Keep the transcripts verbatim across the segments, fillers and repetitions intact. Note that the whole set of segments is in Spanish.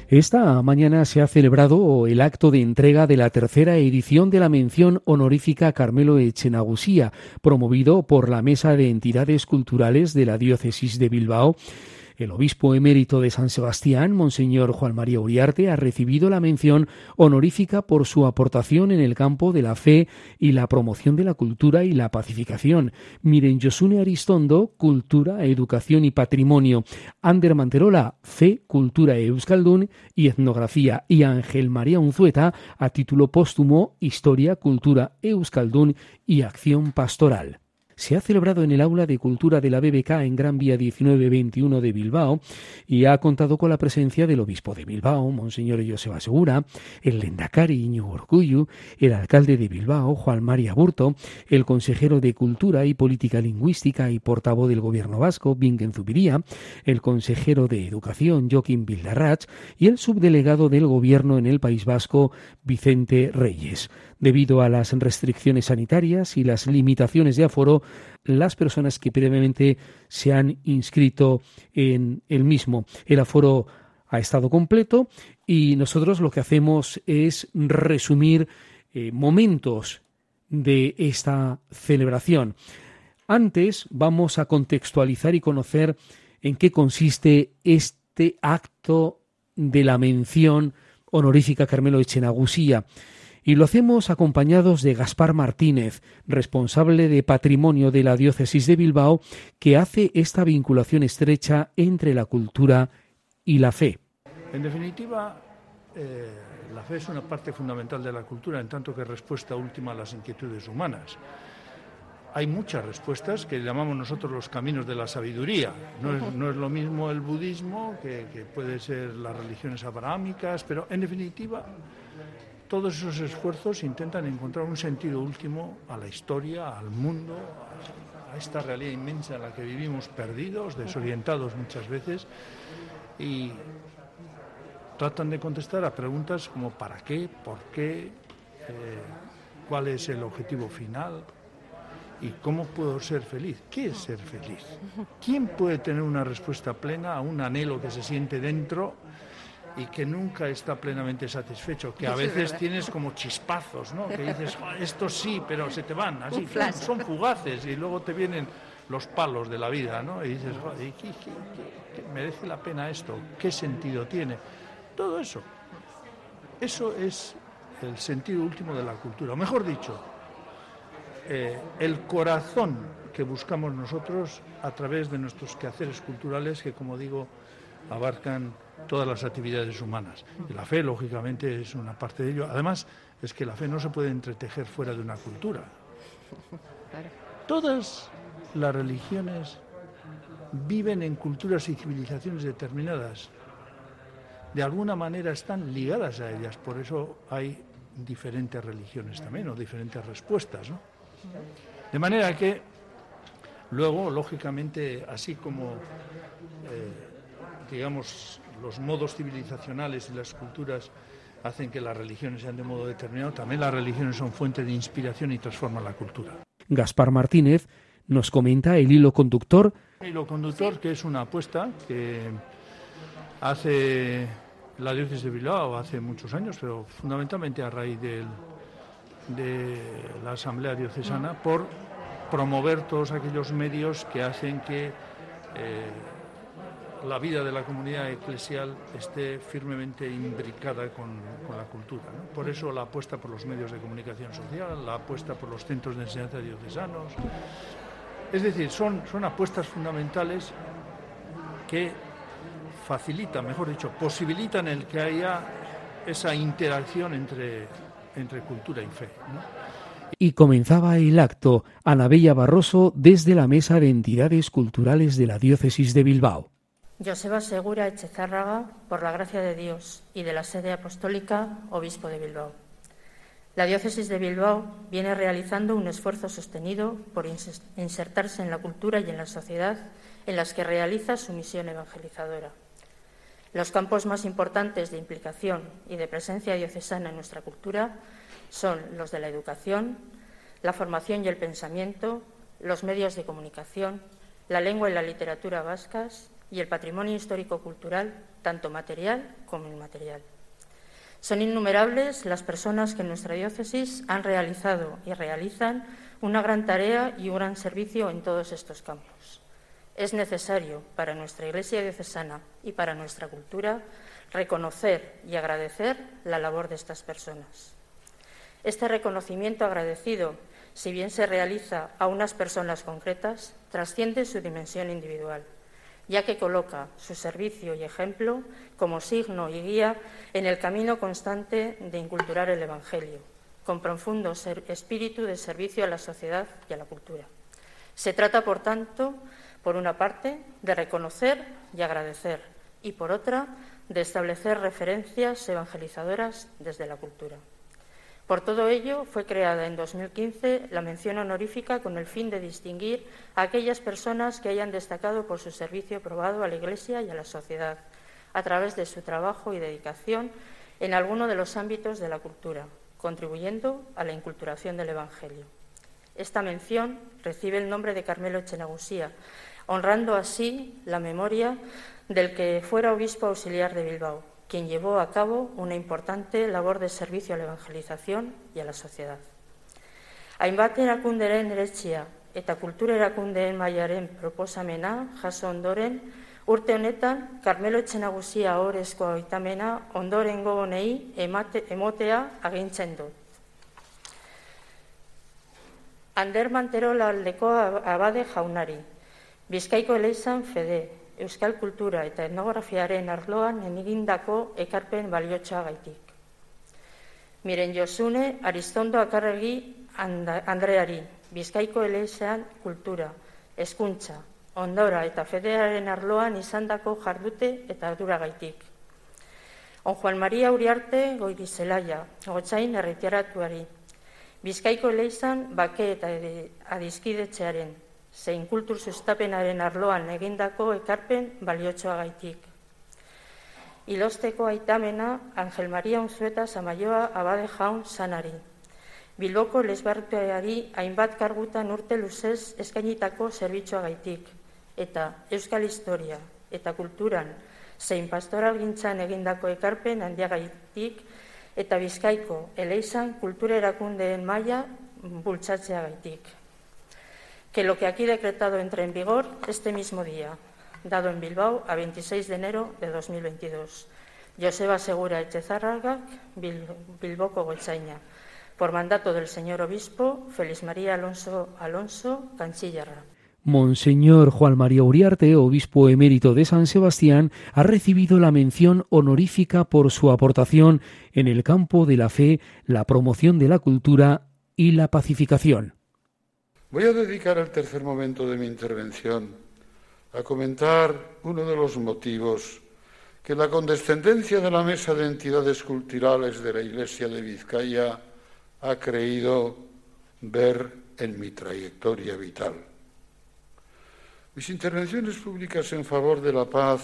Esta mañana se ha celebrado el acto de entrega de la tercera edición de la mención honorífica Carmelo Etxenagusía, promovido por la Mesa de Entidades Culturales de la Diócesis de Bilbao. El obispo emérito de San Sebastián, Monseñor Juan María Uriarte, ha recibido la mención honorífica por su aportación en el campo de la fe y la promoción de la cultura y la pacificación. Miren Josune Aristondo, Cultura, Educación y Patrimonio. Ander Manterola, Fe, Cultura e Euskaldun y Etnografía. Y Ángel María Unzueta, a título póstumo, Historia, Cultura, Euskaldun y Acción Pastoral. Se ha celebrado en el Aula de Cultura de la B B K en Gran Vía diecinueve veintiuno de Bilbao y ha contado con la presencia del obispo de Bilbao, Monseñor Joseba Segura, el Lehendakari Iñigo Urkullu, el alcalde de Bilbao, Juan María Burto, el consejero de Cultura y Política Lingüística y portavoz del Gobierno vasco, Bingen Zubiría, el consejero de Educación, Joaquín Bildarratz, y el subdelegado del Gobierno en el País Vasco, Vicente Reyes. Debido a las restricciones sanitarias y las limitaciones de aforo, las personas que previamente se han inscrito en el mismo, el aforo ha estado completo y nosotros lo que hacemos es resumir eh, momentos de esta celebración. Antes vamos a contextualizar y conocer en qué consiste este acto de la mención honorífica Carmelo Etxenagusía. Y lo hacemos acompañados de Gaspar Martínez, responsable de Patrimonio de la Diócesis de Bilbao, que hace esta vinculación estrecha entre la cultura y la fe. En definitiva, eh, la fe es una parte fundamental de la cultura, en tanto que respuesta última a las inquietudes humanas. Hay muchas respuestas que llamamos nosotros los caminos de la sabiduría. No es, no es lo mismo el budismo que, que puede ser las religiones abrahámicas, pero en definitiva todos esos esfuerzos intentan encontrar un sentido último a la historia, al mundo, a esta realidad inmensa en la que vivimos perdidos, desorientados muchas veces, y tratan de contestar a preguntas como ¿para qué?, ¿por qué?, eh, ¿cuál es el objetivo final? ¿Y cómo puedo ser feliz? ¿Qué es ser feliz? ¿Quién puede tener una respuesta plena a un anhelo que se siente dentro y que nunca está plenamente satisfecho? Que a veces tienes como chispazos, ¿no? Que dices, esto sí, pero se te van, así, son, son fugaces y luego te vienen los palos de la vida, ¿no? Y dices, ¿qué, qué, qué, qué merece la pena esto? ¿Qué sentido tiene? Todo eso. Eso es el sentido último de la cultura. O mejor dicho, eh, el corazón que buscamos nosotros a través de nuestros quehaceres culturales que, como digo, abarcan todas las actividades humanas. Y la fe, lógicamente, es una parte de ello. Además, es que la fe no se puede entretejer fuera de una cultura. Todas las religiones viven en culturas y civilizaciones determinadas. De alguna manera están ligadas a ellas. Por eso hay diferentes religiones también, o diferentes respuestas, ¿no? De manera que, luego, lógicamente, así como, eh, digamos, los modos civilizacionales y las culturas hacen que las religiones sean de modo determinado, también las religiones son fuente de inspiración y transforman la cultura. Gaspar Martínez nos comenta el hilo conductor. El hilo conductor, que es una apuesta que hace la diócesis de Bilbao hace muchos años, pero fundamentalmente a raíz del, de la Asamblea Diocesana, por promover todos aquellos medios que hacen que eh, la vida de la comunidad eclesial esté firmemente imbricada con, con la cultura, ¿no? Por eso la apuesta por los medios de comunicación social, la apuesta por los centros de enseñanza diocesanos. Es decir, son, son apuestas fundamentales que facilitan, mejor dicho, posibilitan el que haya esa interacción entre, entre cultura y fe, ¿no? Y comenzaba el acto Ana Bella Barroso desde la Mesa de Entidades Culturales de la Diócesis de Bilbao. Joseba Segura Echezárraga, por la gracia de Dios y de la sede apostólica, obispo de Bilbao. La diócesis de Bilbao viene realizando un esfuerzo sostenido por insertarse en la cultura y en la sociedad en las que realiza su misión evangelizadora. Los campos más importantes de implicación y de presencia diocesana en nuestra cultura son los de la educación, la formación y el pensamiento, los medios de comunicación, la lengua y la literatura vascas, y el patrimonio histórico-cultural, tanto material como inmaterial. Son innumerables las personas que en nuestra diócesis han realizado y realizan una gran tarea y un gran servicio en todos estos campos. Es necesario para nuestra Iglesia diocesana y para nuestra cultura reconocer y agradecer la labor de estas personas. Este reconocimiento agradecido, si bien se realiza a unas personas concretas, trasciende su dimensión individual, ya que coloca su servicio y ejemplo como signo y guía en el camino constante de inculturar el Evangelio, con profundo espíritu de servicio a la sociedad y a la cultura. Se trata, por tanto, por una parte, de reconocer y agradecer, y por otra, de establecer referencias evangelizadoras desde la cultura. Por todo ello, fue creada en dos mil quince la mención honorífica con el fin de distinguir a aquellas personas que hayan destacado por su servicio probado a la Iglesia y a la sociedad, a través de su trabajo y dedicación en alguno de los ámbitos de la cultura, contribuyendo a la inculturación del Evangelio. Esta mención recibe el nombre de Carmelo Etxenagusía, honrando así la memoria del que fuera obispo auxiliar de Bilbao, quien llevó a cabo una importante labor de servicio a la evangelización y a la sociedad. Hainbat erakunderen eretxia eta kultura erakundeen mailaren proposamena jaso ondoren, urte honetan Carmelo Etxenagusía ohorezko aitamena ondorengo honei emate, emotea agintzen dut. Ander Manterola aldeko abade jaunari, Bizkaiko Eleizan fede, euskal kultura eta etnografiaren arloan egindako ekarpen baliotsagaitik. Miren Josune Aristondo Akarregi Andreari, Bizkaiko Eleizan kultura, hezkuntza, ondora eta fedearen arloan izandako jardute eta arduragaitik. On Juan Maria Uriarte Goirizelaia, Gotzain erretiaratuari, Bizkaiko Eleizan bake eta adiskidetzearen, zein kultur sustapenaren arloan egindako ekarpen baliotsuagaitik. Ilosteko aitamena Angel Maria Unzueta Samaioa abade jaun sanari. Bilboko lesbarteari hainbat kargutan urte luzez eskainitako zerbitzuagaitik, eta euskal historia eta kulturan zein pastoralgintzan egindako ekarpen handiagaitik, eta Bizkaiko Eleizan kultura erakundeen maila bultzatzeagaitik. Que lo que aquí decretado entre en vigor este mismo día, dado en Bilbao a veintiséis de enero de dos mil veintidós. Joseba Segura Etxezarragak, Bilboko Gotzaina, por mandato del señor obispo Félix María Alonso Alonso, Canchillarra. Monseñor Juan María Uriarte, obispo emérito de San Sebastián, ha recibido la mención honorífica por su aportación en el campo de la fe, la promoción de la cultura y la pacificación. Voy a dedicar el tercer momento de mi intervención a comentar uno de los motivos que la condescendencia de la Mesa de Entidades Culturales de la Iglesia de Vizcaya ha creído ver en mi trayectoria vital. Mis intervenciones públicas en favor de la paz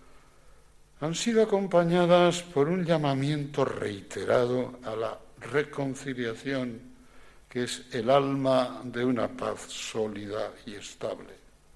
han sido acompañadas por un llamamiento reiterado a la reconciliación, que es el alma de una paz sólida y estable.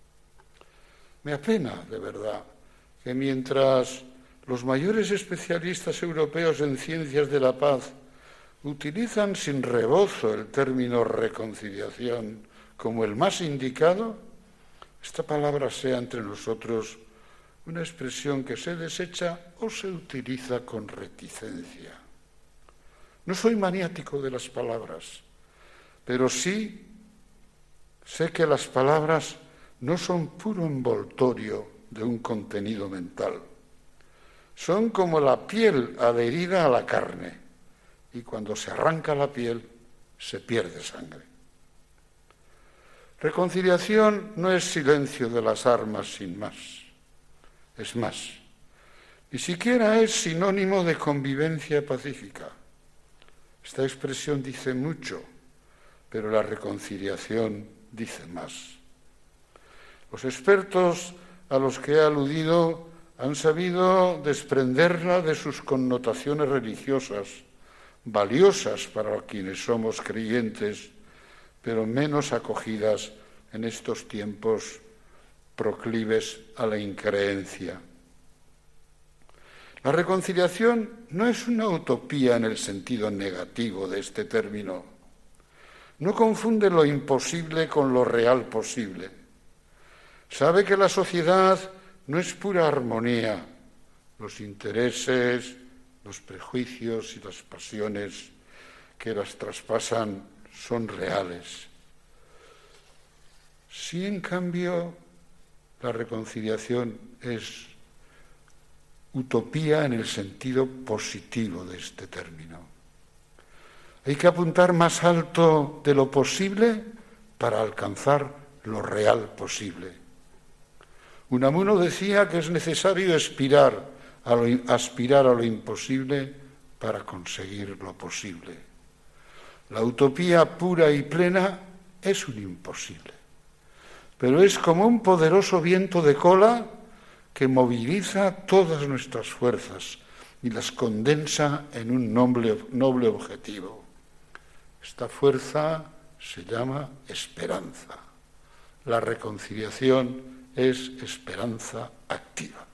Me apena, de verdad, que mientras los mayores especialistas europeos en ciencias de la paz utilizan sin rebozo el término reconciliación como el más indicado, esta palabra sea entre nosotros una expresión que se desecha o se utiliza con reticencia. No soy maniático de las palabras, pero sí sé que las palabras no son puro envoltorio de un contenido mental. Son como la piel adherida a la carne, y cuando se arranca la piel se pierde sangre. Reconciliación no es silencio de las armas sin más. Es más, ni siquiera es sinónimo de convivencia pacífica. Esta expresión dice mucho, pero la reconciliación dice más. Los expertos a los que he aludido han sabido desprenderla de sus connotaciones religiosas, valiosas para quienes somos creyentes, pero menos acogidas en estos tiempos proclives a la increencia. La reconciliación no es una utopía en el sentido negativo de este término. No confunde lo imposible con lo real posible. Sabe que la sociedad no es pura armonía. Los intereses, los prejuicios y las pasiones que las traspasan son reales. Si en cambio la reconciliación es utopía en el sentido positivo de este término. Hay que apuntar más alto de lo posible para alcanzar lo real posible. Unamuno decía que es necesario aspirar a lo, aspirar a lo imposible para conseguir lo posible. La utopía pura y plena es un imposible, pero es como un poderoso viento de cola que moviliza todas nuestras fuerzas y las condensa en un noble, noble objetivo. Esta fuerza se llama esperanza. La reconciliación es esperanza activa.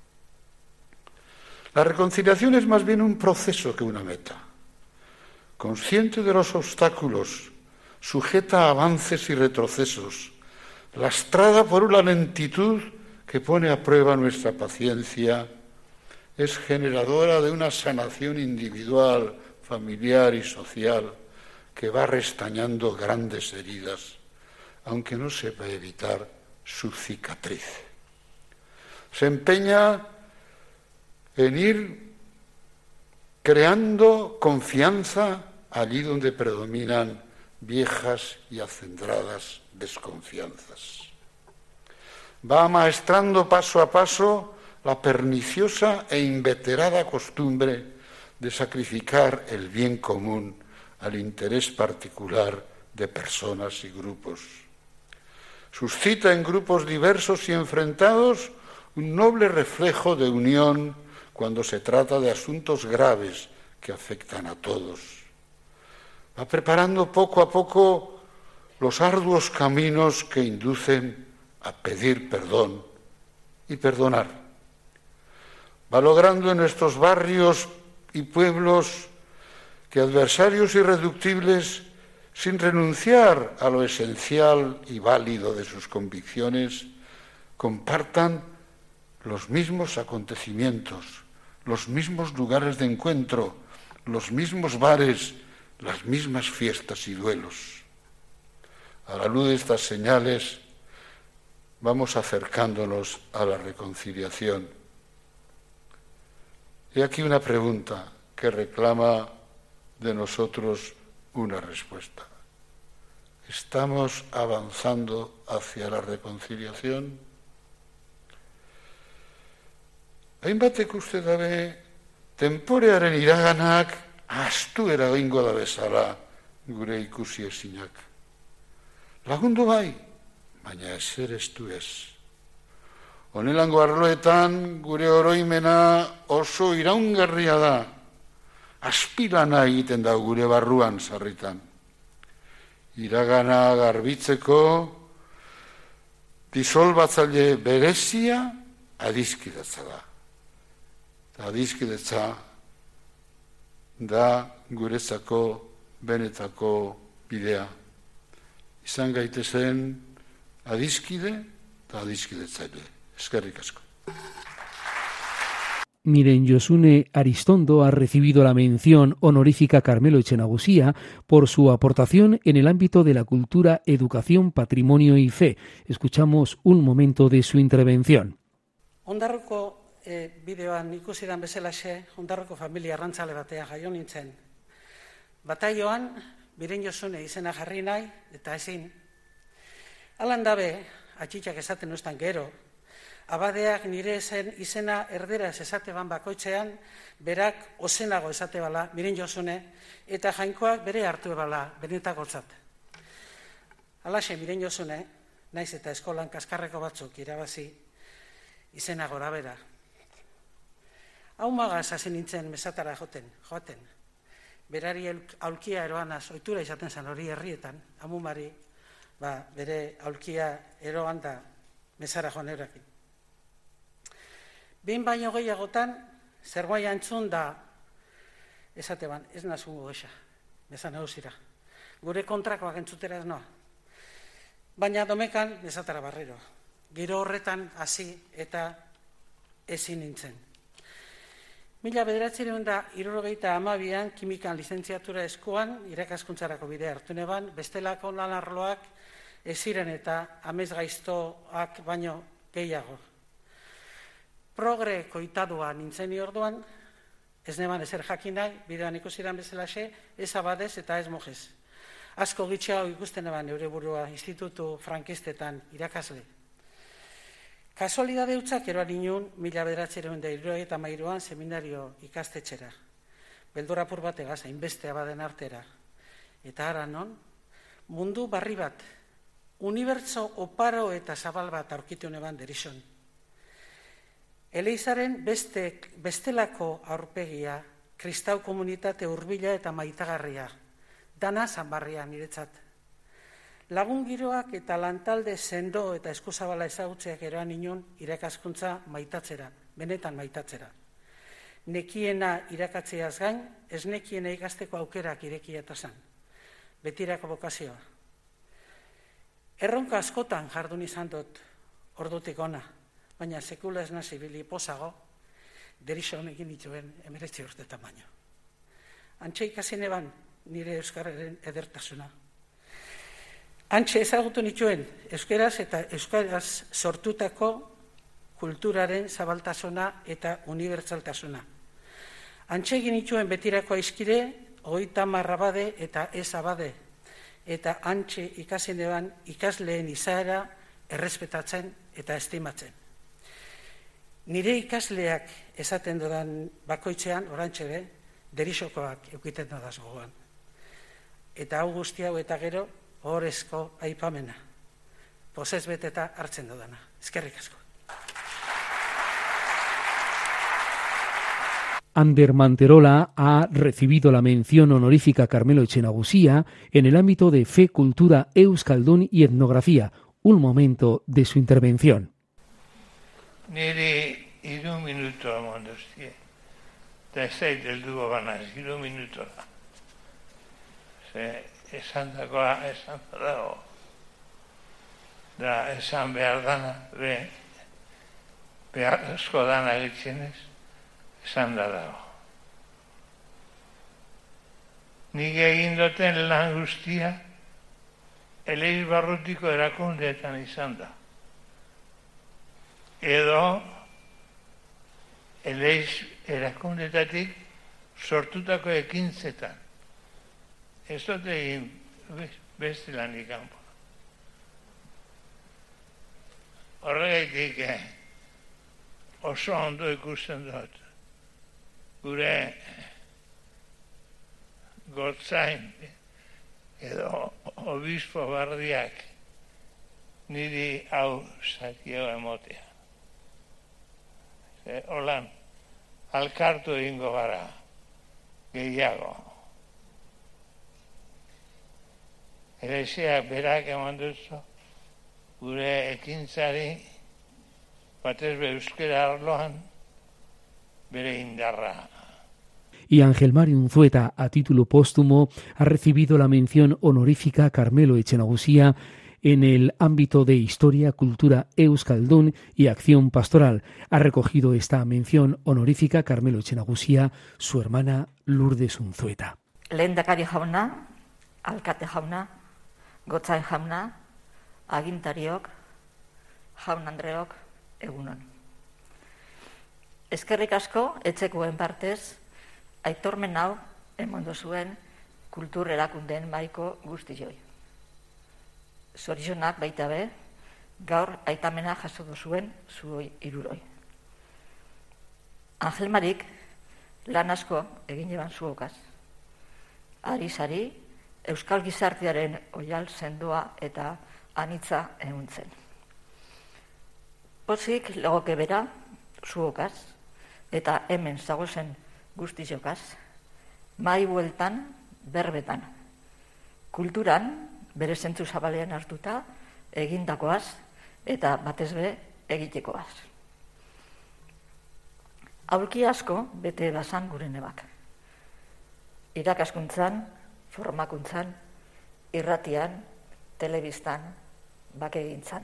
La reconciliación es más bien un proceso que una meta. Consciente de los obstáculos, sujeta a avances y retrocesos, lastrada por una lentitud que pone a prueba nuestra paciencia, es generadora de una sanación individual, familiar y social que va restañando grandes heridas, aunque no sepa evitar su cicatriz. Se empeña en ir creando confianza allí donde predominan viejas y acendradas desconfianzas. Va amaestrando paso a paso la perniciosa e inveterada costumbre de sacrificar el bien común al interés particular de personas y grupos. Suscita en grupos diversos y enfrentados un noble reflejo de unión cuando se trata de asuntos graves que afectan a todos. Va preparando poco a poco los arduos caminos que inducen a pedir perdón y perdonar. Va logrando en nuestros barrios y pueblos que adversarios irreductibles, sin renunciar a lo esencial y válido de sus convicciones, compartan los mismos acontecimientos, los mismos lugares de encuentro, los mismos bares, las mismas fiestas y duelos. A la luz de estas señales, vamos acercándonos a la reconciliación. He aquí una pregunta que reclama de nosotros una respuesta. ¿Estamos avanzando hacia la reconciliación? Hainbatek uste dabe, tenporearen iraganak ahaztu eragingo da bezala gure ikusi ezinak. Lagundu bai, baina ezer estu ez. Honelango arloetan gure oroimena oso iraungarria da. Aspilana egiten da gure barruan sarritan. Iragana garbitzeko disolbatzaile berezia adiskidetza da. Adiskidetza da guretzako benetako bidea. Izan gaitezen adiskide eta adiskidetzaile. Eskerrik asko. Miren, Josune Aristondo ha recibido la mención honorífica Carmelo Etxenagusía por su aportación en el ámbito de la cultura, educación, patrimonio y fe. Escuchamos un momento de su intervención. Ondarroko e, bideoan ikusidan bezalaxe, Ondarroko familia arrantzale batean jaio nintzen. Bataioan, Miren Josune izena jarri nahi eta ezin. Alan dabe, atxitxak esaten ustan gero, abadeak nire zen izena erderaz esate ban bakoitzean, berak ozenago esate bala, Miren Josune, eta jainkoak bere hartu ebala, benetakotzat. Alaxe, Miren Josune, naiz eta eskolan kaskarreko batzuk irabazi, izena gora bera. Hau magaz hasi nintzen mesatara joten, joaten. Berari aulkia eroanaz, ohitura izaten zen hori herrietan, amumari, ba, bere aulkia eroan da mesara joan eurakin. Behin baino gehiagotan, zergoai antzun da, esate ban, ez nazu goxa, mesa nagusira. Gure kontrakoak entzutera ez noa. Baina domekan, mesatara barrero. Giro horretan hasi eta ezin nintzen. Mila bederatzireun da, hirurogeita hamabian kimikan lizentziatura eskuan, irakaskuntzarako bidea hartu neban, bestelako lan arloak ez ziren eta amez gaiztoak baino gehiago. Progre koitadua nintzen orduan, ez neban ezer jakin nahi, bidean ikusiran bezalaxe, ez abadez eta ez mojez. Asko gitxea ikusten eban eure burua institutu frankistetan irakasle. Kasualidade utzak eroan inun, mila bederatzireun da hirurogeita hamairuan seminario ikastetxera. Beldurapur bat egaz, hainbeste abaden artera. Eta ara non, mundu barri bat, unibertso oparo eta zabal bat aurkitu neban derixon. Eleizaren beste, bestelako aurpegia, kristau komunitate hurbila eta maitagarria, dana zanbarria niretzat. Lagun giroak eta lantalde sendo eta eskuzabala ezagutzeak eroan inun irakaskuntza maitatzera, benetan maitatzera. Nekiena irakatzeaz gain, ez nekiena ikasteko aukerak irekia eta zan. Betirako bokazioa. Erronka askotan jardun izan dut ordutik ona, baina sekula ez nazi bili posago, derixo honekin dituen emeretzi urtetan baino. Antxe ikasine ban nire euskararen edertasuna. Antxe ezagutu nituen euskaraz eta euskaraz sortutako kulturaren zabaltasuna eta unibertsaltasuna. Antxe egin nituen betirako aizkire, hogeita hamar abade eta ez abade, eta antxe ikasinean ikasleen izaera errespetatzen eta estimatzen. Nire ikasleak esaten dudan bakoitzean, orantxe be, derixokoak eukiten dudaz gogoan. Eta hau guzti hau eta gero, horrezko aipamena. Pozez beteta hartzen dudana. Eskerrik asko. Ander Manterola ha recibido la mención honorífica Carmelo Etxenagusía en el ámbito de Fe, Cultura, Euskaldun y Etnografía. Un momento de su intervención. Nire hiru minuto amondostie. Da ez zait helduko banaz, hiru minuto da. Ze esan dagoa, esan dago. Da esan behar dana, be, behar asko dana egitzenez, esan da dago. Nik egin duten lan guztia, Eleiz barrutiko erakundeetan izan da. Edo, Eleiz erakundeetatik sortutako ekintzetan. Ez dut egin beste lanik kanpo. Horregaitik oso ondo ikusten dut. Gure gotzain edo obispo bardiak niri hau zakio emotea. Holan, alkartu egingo gara, gehiago. Ereziak berak eman duzu, gure ekintzari, batez be euskera arloan, bere indarra. Y Ángel Mario Unzueta, a título póstumo, ha recibido la mención honorífica Carmelo Etxenagusía en el ámbito de Historia, Cultura, Euskaldun y Acción Pastoral. Ha recogido esta mención honorífica Carmelo Etxenagusía, su hermana Lourdes Unzueta. Lehendakari jauna, alkate jauna, gotzain jauna, agintariok, jaun andreok, egunon. Eskerrik asko, etxekoen partez, aitormen hau emondu zuen kultur erakundeen maiko guztioi. Zorionak baita be, gaur aitamena jaso duzuen zuoi hiruroi. Angel Marik lan asko egin eban zuokaz. Ari-sari, euskal gizartearen oial sendoa eta anitza ehuntzen. Pozik legoke bera zuokaz eta hemen zagozen guztiokaz, mai bueltan berbetan. Kulturan, bere zentzu zabalean hartuta, egindakoaz, eta batez be egitekoaz. Aulki asko bete bazan gure nebak. Irakaskuntzan, formakuntzan, irratian, telebistan, bakegintzan.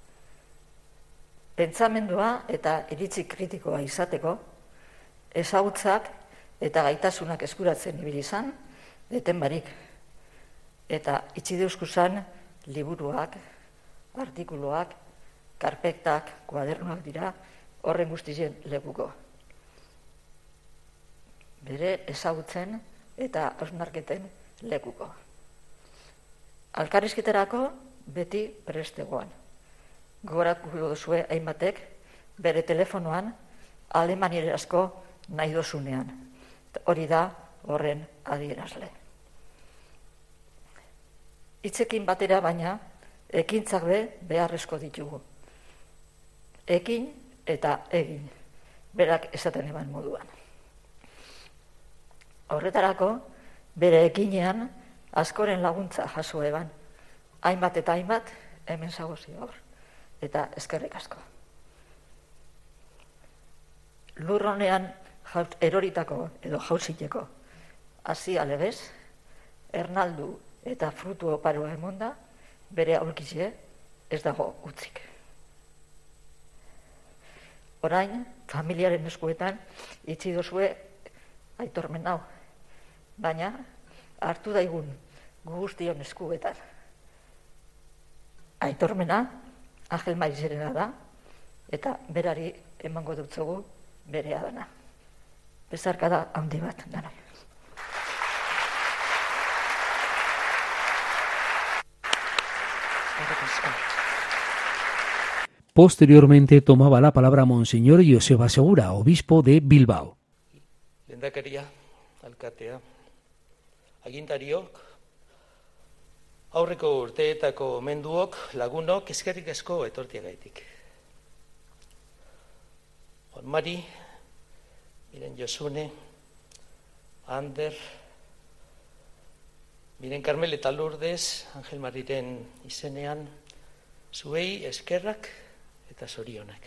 Pentsamendua eta iritzi kritikoa izateko, ezagutzak eta gaitasunak eskuratzen ibili izan, deten barik. Eta itxideuskusan liburuak, artikuluak, karpetak, kuadernoak dira horren guztien lekuko. Bere ezagutzen eta hausnarketen lekuko. Alkarrizketarako beti prestegoan. Gogoratuko duzue hainbatek bere telefonoan alemanierazko nahi dozunean. Hori da horren adierazle. Hitzekin batera baina, ekintzak be beharrezko ditugu. Ekin eta egin, berak esaten eman moduan. Horretarako, bere ekinean askoren laguntza jaso eban. Hainbat eta hainbat, hemen zagozi gaur. Eta eskerrik asko. Lurronean eroritako edo jauziteko hasi alegez, ernaldu eta frutu oparoa emonda, bere aurkizie ez dago utzik. Orain, familiaren eskuetan itxi dozue aitormen hau, baina hartu daigun guztion eskuetan. Aitormena Angel Marizerena da, eta berari emango dutzugu berea dana. Bezarka da handi bat, dana. Posteriormente tomaba la palabra Monseñor Joseba Segura, obispo de Bilbao. Lehendakaria, alkatea, agintariok, aurreko urteetako menduok, lagunok, eskerrik asko etortiagaitik. Juan Mari, Miren Josune, Ander, Miren Carmel eta Lourdes, Angel Mariren izenean, zuei eskerrak eta zorionak.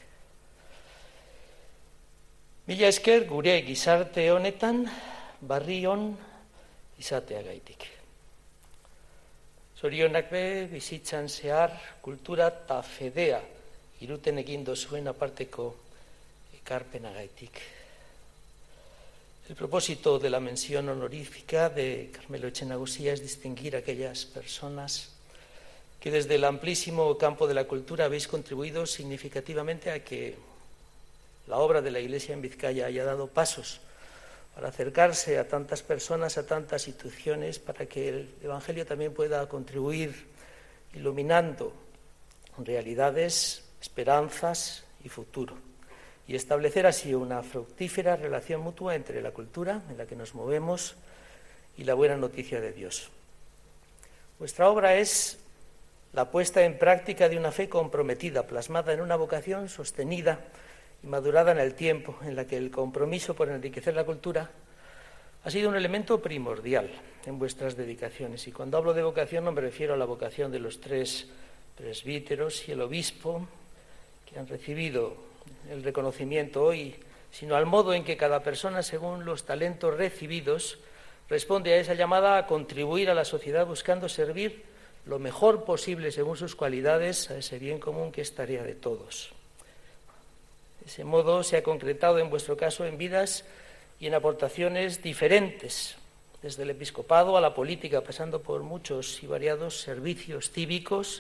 Mila esker gure gizarte honetan, barri hon izateagaitik. Zorionak be, bizitzan zehar, kultura eta fedea iruten egin dozuen aparteko ekarpenagaitik. El propósito de la mención honorífica de Carmelo Etxenagusia es distinguir a aquellas personas que desde el amplísimo campo de la cultura habéis contribuido significativamente a que la obra de la Iglesia en Vizcaya haya dado pasos para acercarse a tantas personas, a tantas instituciones, para que el Evangelio también pueda contribuir iluminando realidades, esperanzas y futuro, y establecer así una fructífera relación mutua entre la cultura en la que nos movemos y la buena noticia de Dios. Vuestra obra es la puesta en práctica de una fe comprometida, plasmada en una vocación sostenida y madurada en el tiempo, en la que el compromiso por enriquecer la cultura ha sido un elemento primordial en vuestras dedicaciones. Y cuando hablo de vocación no me refiero a la vocación de los tres presbíteros y el obispo que han recibido el reconocimiento hoy, sino al modo en que cada persona, según los talentos recibidos, responde a esa llamada a contribuir a la sociedad buscando servir lo mejor posible según sus cualidades a ese bien común que es tarea de todos. Ese modo se ha concretado en vuestro caso en vidas y en aportaciones diferentes, desde el episcopado a la política, pasando por muchos y variados servicios cívicos,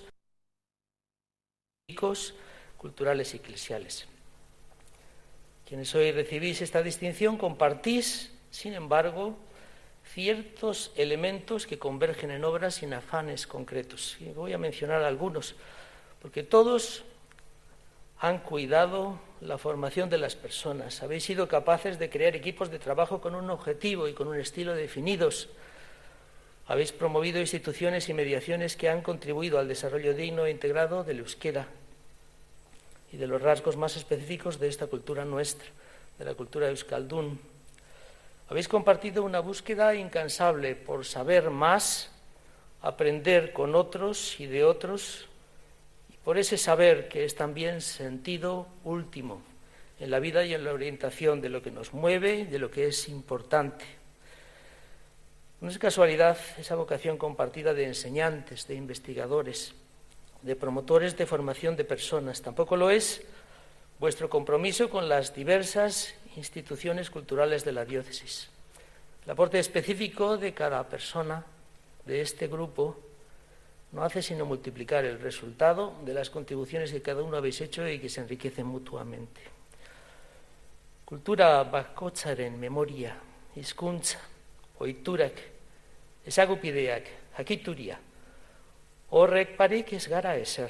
culturales y eclesiales. Quienes hoy recibís esta distinción compartís, sin embargo, ciertos elementos que convergen en obras y en afanes concretos. Y voy a mencionar algunos, porque todos han cuidado la formación de las personas. Habéis sido capaces de crear equipos de trabajo con un objetivo y con un estilo definidos. Habéis promovido instituciones y mediaciones que han contribuido al desarrollo digno e integrado del euskera y de los rasgos más específicos de esta cultura nuestra, de la cultura euskaldún. Habéis compartido una búsqueda incansable por saber más, aprender con otros y de otros, por ese saber que es también sentido último en la vida y en la orientación de lo que nos mueve, de lo que es importante. No es casualidad esa vocación compartida de enseñantes, de investigadores, de promotores de formación de personas. Tampoco lo es vuestro compromiso con las diversas instituciones culturales de la diócesis. El aporte específico de cada persona de este grupo no hace sino multiplicar el resultado de las contribuciones que cada uno habéis hecho y que se enriquecen mutuamente. Kultura bakotzaren memoria, hizkuntza, ohiturak, ezagupideak, jakituria, horrek parik ez gara ezer.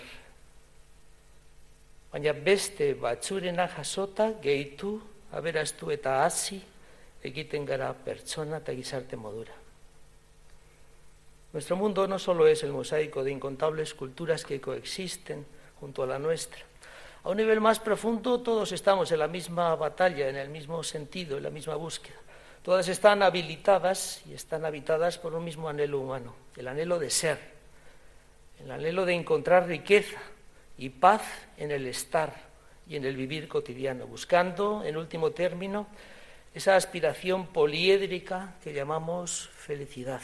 Baina beste batzurena jasota gehitu, aberastu eta hazi egiten gara pertsona eta gizarte modura. Nuestro mundo no solo es el mosaico de incontables culturas que coexisten junto a la nuestra. A un nivel más profundo, todos estamos en la misma batalla, en el mismo sentido, en la misma búsqueda. Todas están habilitadas y están habitadas por un mismo anhelo humano, el anhelo de ser, el anhelo de encontrar riqueza y paz en el estar y en el vivir cotidiano, buscando, en último término, esa aspiración poliédrica que llamamos felicidad.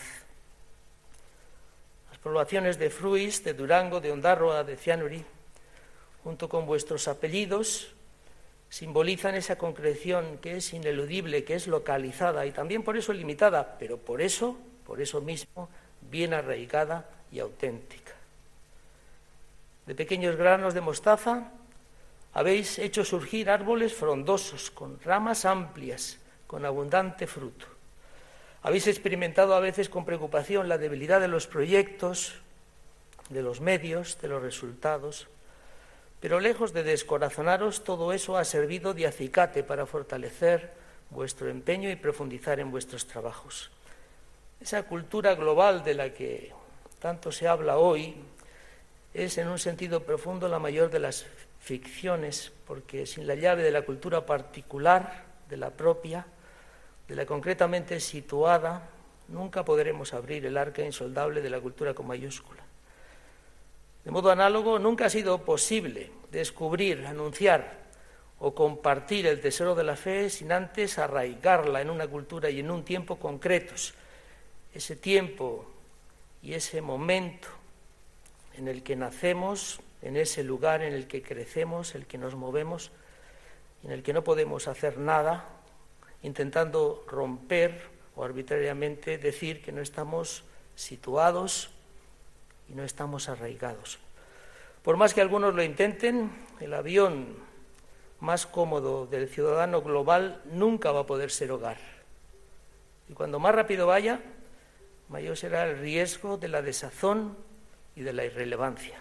Las poblaciones de Fruis, de Durango, de Ondarroa, de Cianuri, junto con vuestros apellidos, simbolizan esa concreción que es ineludible, que es localizada y también por eso limitada, pero por eso, por eso mismo, bien arraigada y auténtica. De pequeños granos de mostaza habéis hecho surgir árboles frondosos, con ramas amplias, con abundante fruto. Habéis experimentado a veces con preocupación la debilidad de los proyectos, de los medios, de los resultados, pero lejos de descorazonaros, todo eso ha servido de acicate para fortalecer vuestro empeño y profundizar en vuestros trabajos. Esa cultura global de la que tanto se habla hoy es, en un sentido profundo, la mayor de las ficciones, porque sin la llave de la cultura particular, de la propia, de la concretamente situada, nunca podremos abrir el arca insoldable de la cultura con mayúscula. De modo análogo, nunca ha sido posible descubrir, anunciar o compartir el tesoro de la fe sin antes arraigarla en una cultura y en un tiempo concretos. Ese tiempo y ese momento en el que nacemos, en ese lugar en el que crecemos, el que nos movemos, en el que no podemos hacer nada, intentando romper o arbitrariamente decir que no estamos situados y no estamos arraigados. Por más que algunos lo intenten, el avión más cómodo del ciudadano global nunca va a poder ser hogar. Y cuando más rápido vaya, mayor será el riesgo de la desazón y de la irrelevancia.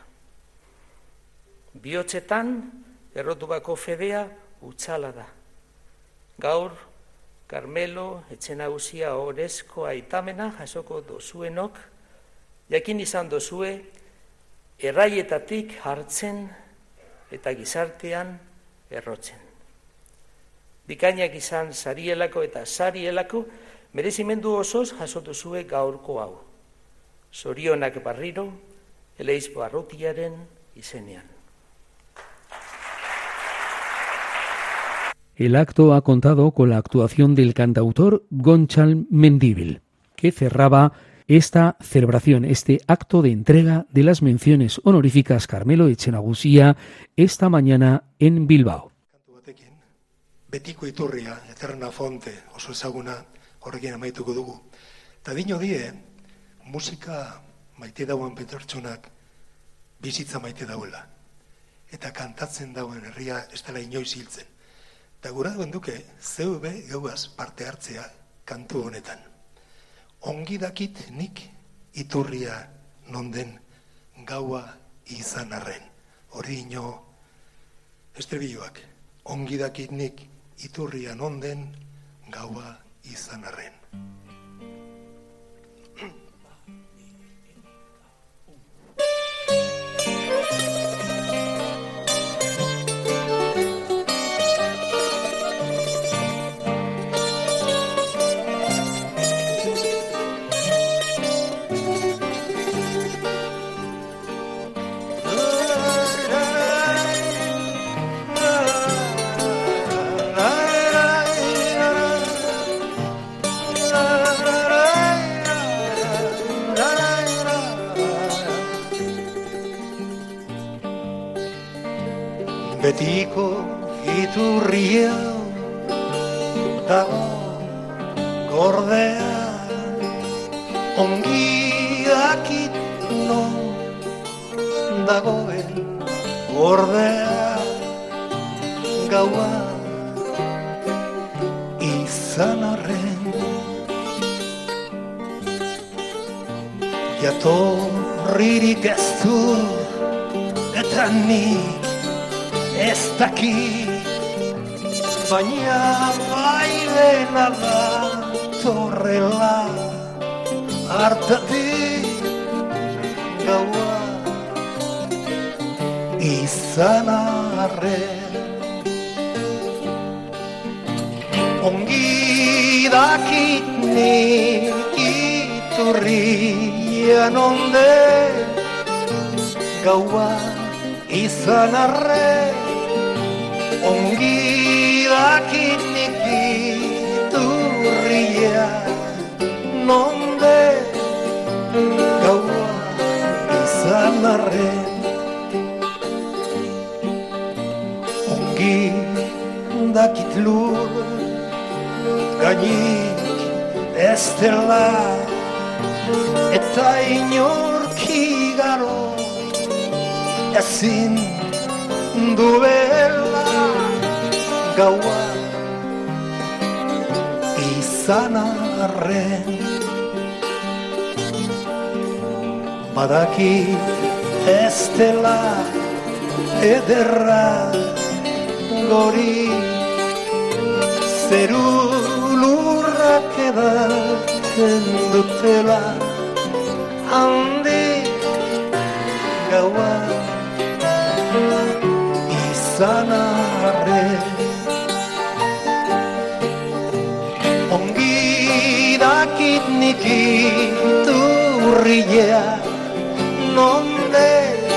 Bihotzetan, errotubako fedea utzala da. Gaur, Carmelo, Etxenagusia orezko aitamena jasoko dozuenok, jakin izan dozue, erraietatik hartzen eta gizartean errotzen. Bikainak izan sarielako eta sarielako, merezimendu osoz jasotu zue gaurko hau. Zorionak barriro, Eleiz Barrutiaren izenean. El acto ha contado con la actuación del cantautor Gontzal Mendíbil, que cerraba esta celebración, este acto de entrega de las menciones honoríficas Carmelo Etxenagusia esta mañana en Bilbao. Betiko iturria, eterna fonte, oso ezaguna horrekin amaituko dugu. Ta dino die, musika maite dauen pertsonak bizitza maite dauela. Eta kantatzen dauen herria ez dela inoiz hiltzen. Eta gura duen duke, zeu be gauaz parte hartzea kantu honetan. Ongi dakit nik iturria nonden gaua izan arren. Hori ino estribilloak. Ongi dakit nik iturria nonden gaua izan arren. betiko iturria dago gordea, ongi dakit non dagoen gordea, gaua izan arren. Jatorririk ez du eta nik ez dakit, baina bailena da torrela hartatik, gaua izan arren. Ongi dakit nik iturrian onde, gaua izan arren. Ongi dakit nik iturrian onde, gaua izan arren. Ongi dakit lur gainik ez dela, eta inorki garo ezin duela, gaua izan arren. Badakit ez dela ederra gori, zeru lurrak edaten dutela handi, gaua izan arren. Ongi dakit nik iturria nonde,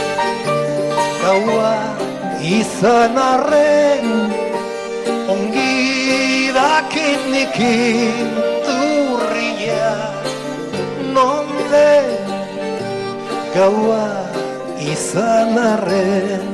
gaua izan arren. Ongi dakit nik iturria nonde, gaua izan arren.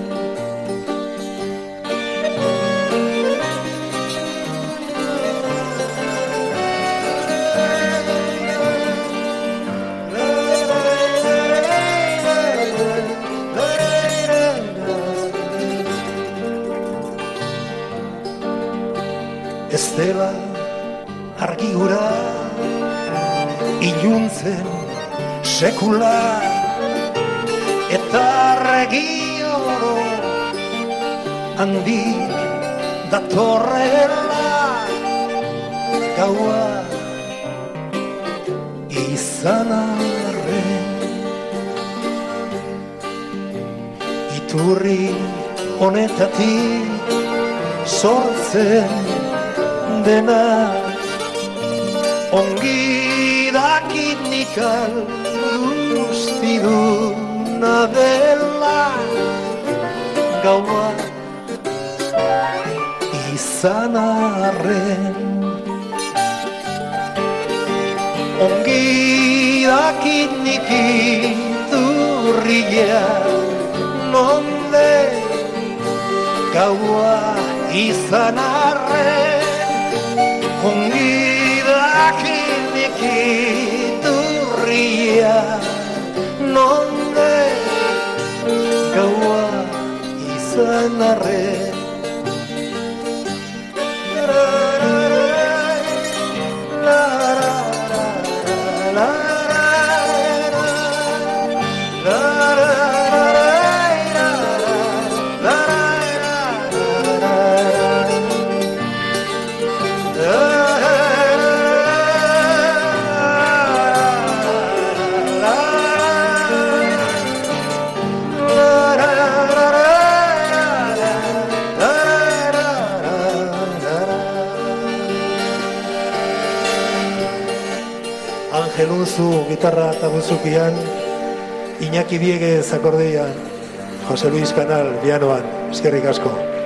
Ez dela argi gura iluntzen sekula, eta argi oro handik datorrela, gaua izan arren. Iturri honetatik sortzen dena, ongi dakit nik guztiduna dela, gaua izan arren. Ongi dakit nik iturria nonde, gaua izan arren. Ongi dakit nik iturria nonde, gaua izan arren. Angel Unzu gitarra eta buzukian, Iñaki Dieguez akordean, Jose Luis Canal pianoan. Eskerrik asko.